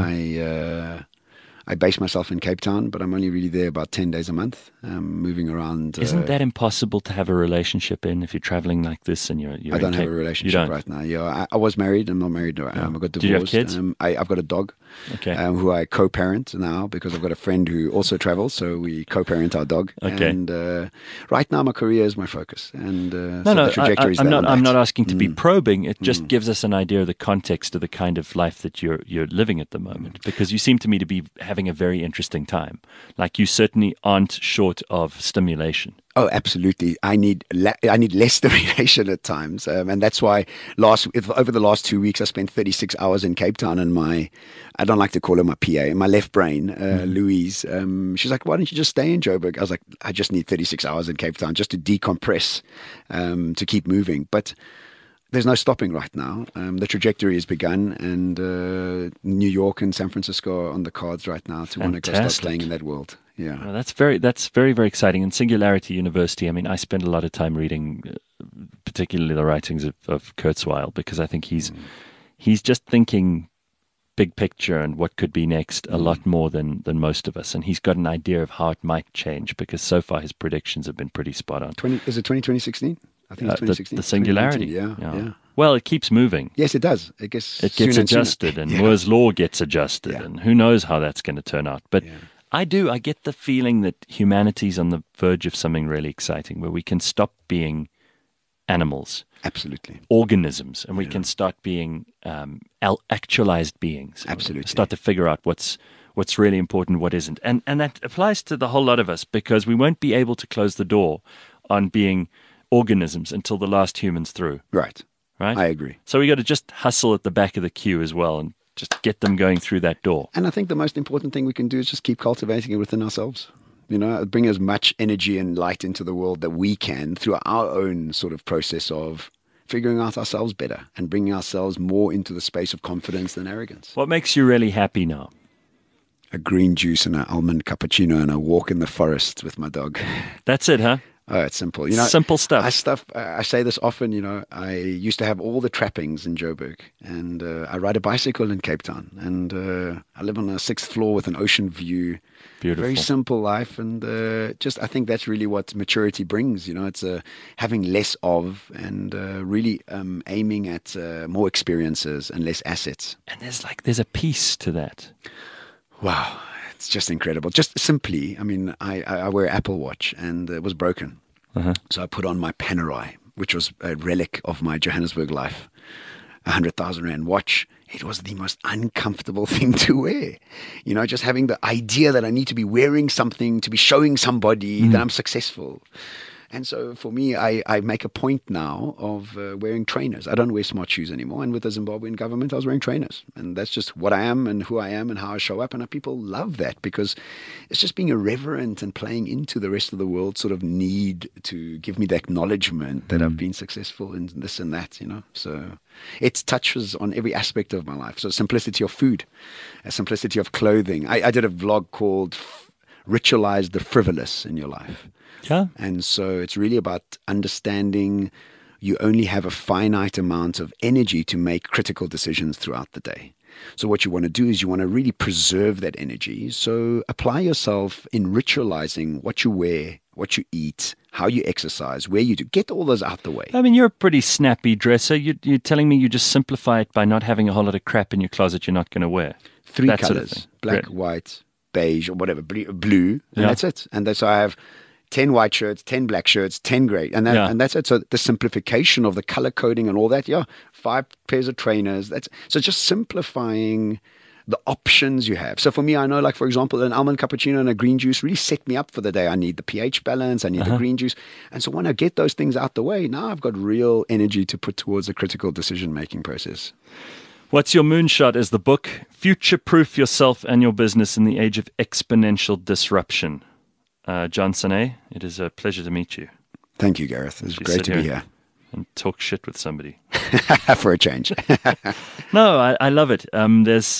Yeah. I base myself in Cape Town, but I'm only really there about 10 days a month, moving around. Isn't that impossible to have a relationship in if you're traveling like this and you're I don't have a relationship right now. Yeah, I was married. I'm not married. I got divorced. Do you have kids? I've got a dog who I co-parent now because I've got a friend who also travels, so we co-parent our dog. Okay. And right now my career is my focus. And the trajectory is I'm not asking to be probing. It just gives us an idea of the context of the kind of life that you're living at the moment, because you seem to me to be having a very interesting time. Like, you certainly aren't short of stimulation. Oh, absolutely. I need less stimulation at times, and that's why over the last 2 weeks I spent 36 hours in Cape Town. And I don't like to call her my PA, my left brain, Louise. She's like, "Why don't you just stay in Joburg?" I was like, "I just need 36 hours in Cape Town just to decompress, to keep moving." But there's no stopping right now. The trajectory has begun, and New York and San Francisco are on the cards right now to want to go start playing in that world. Yeah, well, that's very, very exciting. And Singularity University, I mean, I spend a lot of time reading, particularly the writings of Kurzweil, because I think he's just thinking big picture and what could be next a lot more than most of us. And he's got an idea of how it might change, because so far his predictions have been pretty spot on. Is it 2016? I think it's 2016. The singularity. Yeah. Well, it keeps moving. Yes, it does. It gets adjusted, and Moore's Law gets adjusted, and who knows how that's going to turn out. But I get the feeling that humanity's on the verge of something really exciting, where we can stop being animals. Absolutely. Organisms, and we can start being actualized beings. Absolutely. Start to figure out what's really important, what isn't. And that applies to the whole lot of us, because we won't be able to close the door on being organisms until the last human's through. Right. I agree. So we got to just hustle at the back of the queue as well and just get them going through that door. And I think the most important thing we can do is just keep cultivating it within ourselves. Bring as much energy and light into the world that we can through our own sort of process of figuring out ourselves better and bringing ourselves more into the space of confidence than arrogance. What makes you really happy now? A green juice and an almond cappuccino and a walk in the forest with my dog. That's it, huh? Oh, it's simple. Simple stuff. I say this often, I used to have all the trappings in Joburg, and I ride a bicycle in Cape Town, and I live on a 6th floor with an ocean view. Beautiful. Very simple life, and I think that's really what maturity brings. It's having less of, and really aiming at more experiences and less assets. And there's a peace to that. Wow. It's just incredible. Just simply, I wear an Apple Watch, and it was broken. So I put on my Panerai, which was a relic of my Johannesburg life, 100,000 Rand watch. It was the most uncomfortable thing to wear. Just having the idea that I need to be wearing something to be showing somebody that I'm successful. And so for me, I make a point now of wearing trainers. I don't wear smart shoes anymore. And with the Zimbabwean government, I was wearing trainers. And that's just what I am and who I am and how I show up. And people love that, because it's just being irreverent and playing into the rest of the world sort of need to give me the acknowledgement that I've been successful in this and that, So it touches on every aspect of my life. So simplicity of food, simplicity of clothing. I did a vlog called Ritualize the Frivolous in Your Life. Yeah. And so it's really about understanding you only have a finite amount of energy to make critical decisions throughout the day. So what you want to do is you want to really preserve that energy. So apply yourself in ritualizing what you wear, what you eat, how you exercise, where you do. Get all those out the way. You're a pretty snappy dresser. You're telling me you just simplify it by not having a whole lot of crap in your closet you're not going to wear. 3 that colors, sort of black, white, beige, or whatever, blue, and that's it. And so I have 10 white shirts, 10 black shirts, 10 gray, and that's it. So the simplification of the color coding and all that, 5 pairs of trainers. So just simplifying the options you have. So for me, I know, for example, an almond cappuccino and a green juice really set me up for the day. I need the pH balance, I need the green juice. And so when I get those things out the way, now I've got real energy to put towards a critical decision-making process. What's Your Moonshot is the book. Future-proof yourself and your business in the age of exponential disruption. John Sané, it is a pleasure to meet you. Thank you, Gareth. It's great to be here. And talk shit with somebody. For a change. No, I love it. There's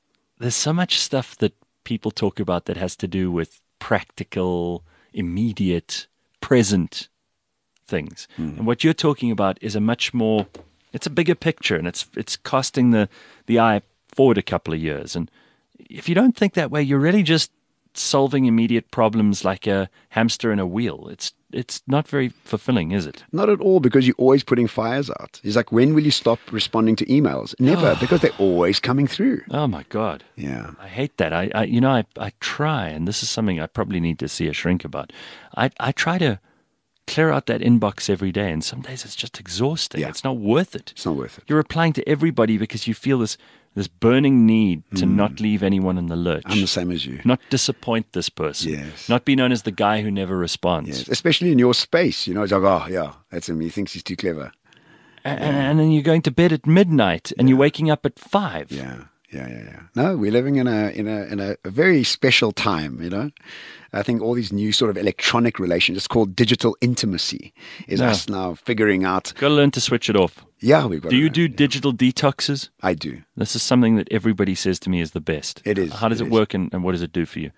so much stuff that people talk about that has to do with practical, immediate, present things. And what you're talking about is it's a bigger picture, and it's casting the eye forward a couple of years. And if you don't think that way, you're really just solving immediate problems like a hamster in a wheel. It's not very fulfilling, is it? Not at all, because you're always putting fires out. It's like, when will you stop responding to emails? Never, because they're always coming through. Oh my God. Yeah. I hate that. I try, and this is something I probably need to see a shrink about. I try to clear out that inbox every day, and some days it's just exhausting. Yeah. It's not worth it. It's not worth it. You're replying to everybody because you feel this burning need to not leave anyone in the lurch. I'm the same as you. Not disappoint this person. Yes. Not be known as the guy who never responds. Yes. Especially in your space. It's like, oh, yeah, that's him. He thinks he's too clever. And then you're going to bed at midnight and you're waking up at 5. Yeah. No, we're living in a very special time, I think all these new sort of electronic relations, it's called digital intimacy, is us now figuring out. Got to learn to switch it off. Yeah, we've got. Do you do digital detoxes? I do. This is something that everybody says to me is the best. It is. How does it work, and what does it do for you?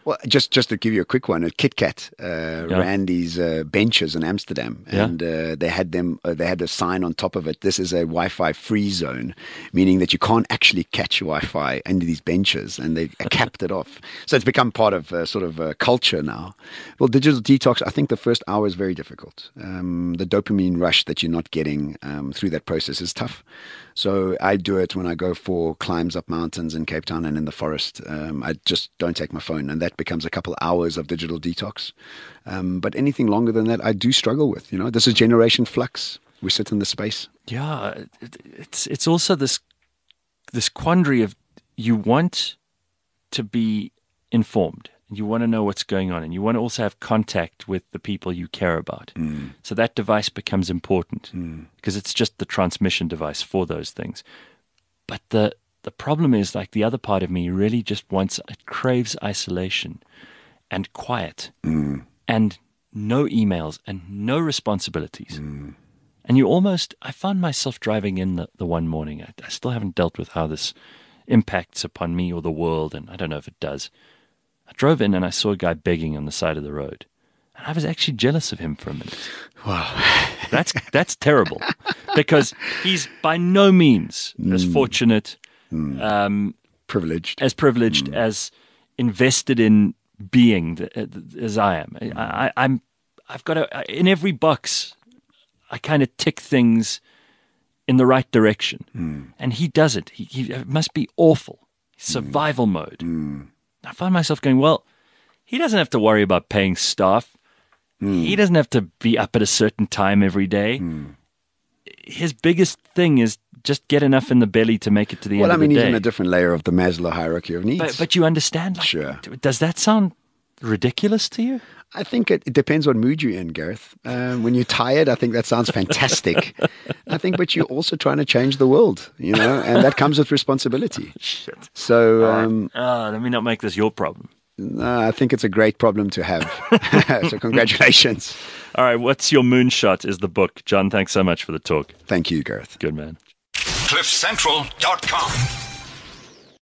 Well, just to give you a quick one, Kit Kat ran these benches in Amsterdam, and they had them. They had a sign on top of it. This is a Wi-Fi free zone, meaning that you can't actually catch Wi-Fi under these benches, and they capped it off. So it's become part of sort of culture now. Well, digital detox. I think the first hour is very difficult. The dopamine rush that you're not getting through that process is tough. So I do it when I go for climbs up mountains in Cape Town and in the forest. I just don't take my phone, and that becomes a couple hours of digital detox. But anything longer than that, I do struggle with. This is generation flux. We sit in the space. Yeah, it's also this quandary of you want to be informed. You want to know what's going on, and you want to also have contact with the people you care about. So that device becomes important because it's just the transmission device for those things. But the problem is, like, the other part of me really just it craves isolation and quiet and no emails and no responsibilities. And I found myself driving in the one morning. I still haven't dealt with how this impacts upon me or the world, and I don't know if it does. I drove in and I saw a guy begging on the side of the road. And I was actually jealous of him for a minute. Wow. That's terrible. Because he's by no means as fortunate, privileged, as invested in being as I am. I've got in every box, I kind of tick things in the right direction. And he doesn't. He must be awful. Survival mode. I find myself going, well, he doesn't have to worry about paying staff. He doesn't have to be up at a certain time every day. His biggest thing is just get enough in the belly to make it to the end of the day. Well, I mean, he's in a different layer of the Maslow hierarchy of needs. But you understand? Like, sure. Does that sound ridiculous to you? I think it depends what mood you're in, Gareth. When you're tired, I think that sounds fantastic. But you're also trying to change the world, and that comes with responsibility. Shit. So, let me not make this your problem. I think it's a great problem to have. So congratulations. All right, What's Your Moonshot is the book. John, thanks so much for the talk. Thank you, Gareth. Good man. CliffCentral.com